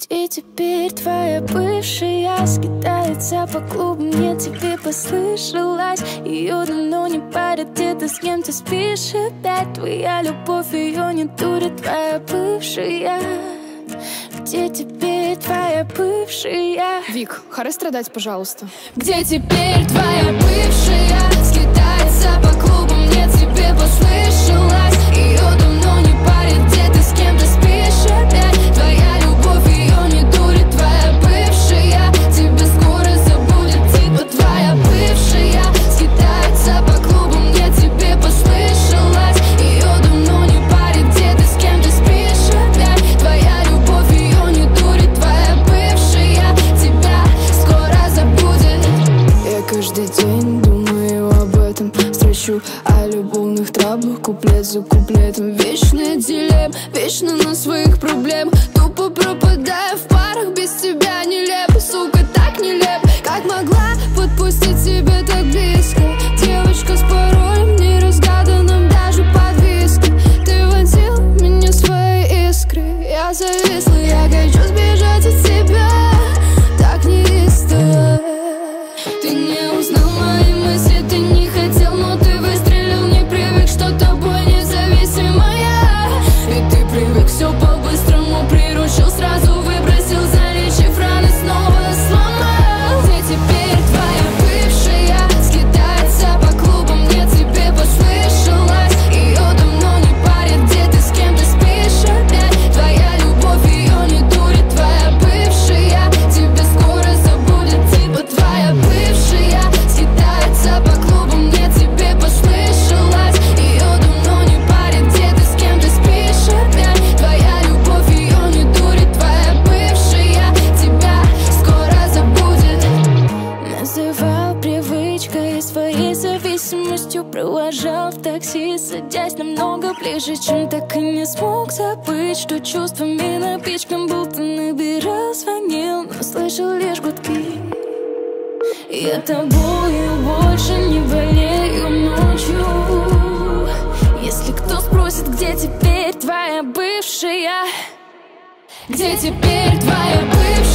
Где теперь твоя бывшая? Скитается по клубам, мне тебе послышалась. Ее давно не парят, где-то с кем-то спишь опять. Твоя любовь, ее не дурит, твоя бывшая. Где теперь твоя бывшая? Вик, харе страдать, пожалуйста. Где теперь твоя бывшая? Скитается по клубам, мне тебе послышалась. Ее давно не парит, где ты с кем-то спишь опять. Твоя любовь, ее не дурит, твоя бывшая. Тебя скоро забудет, типа твоя бывшая. Скитается по клубам, мне тебе послышалась. Ее давно не парит, где ты с кем-то спишь опять. Твоя любовь, ее не дурит, твоя бывшая. Тебя скоро забудет. Я каждый день думаю об этом, строчу о любовных траблах, куплет за куплетом. Вечная дилемма, вечно на своих проблемах. Тупо пропадаю в парах, без тебя нелепо. Сука, так нелепо. Как могла подпустить тебя так близко? Девочка с паролем неразгаданным, даже под виски. Ты вонзил в меня свои искры. Я зависла, я хочу сбежать от тебя. Так неистово. Ты не узнал мои мысли, ты не хотел, но ты выстрелил, не привык, что тобой независимая. И ты привык все по-быстрому, приручил, сразу выбросил, залечив раны, снова сломал. Где теперь твоя бывшая? Скитается по клубам, мне тебе послышалась. Ее давно не парит, где ты с кем-то спишь опять. Твоя любовь, ее не дурит, твоя бывшая. Тебя скоро забудет, типа твоя бывшая. Скитается по клубам, мне тебе послышалась. Ее давно не парит, где ты с кем-то спишь опять. Твоя любовь, ее не дурит, твоя бывшая. Тебя скоро забудет. Называл привычкой своей зависимостью. Провожал в такси, садясь намного ближе, чем так и не смог забыть, что чувствами напичкан был. Ты набирал, звонил, но слышал лишь гудки. Я тобою больше не болею ночью. Если кто спросит, где теперь твоя бывшая? Где теперь твоя бывшая?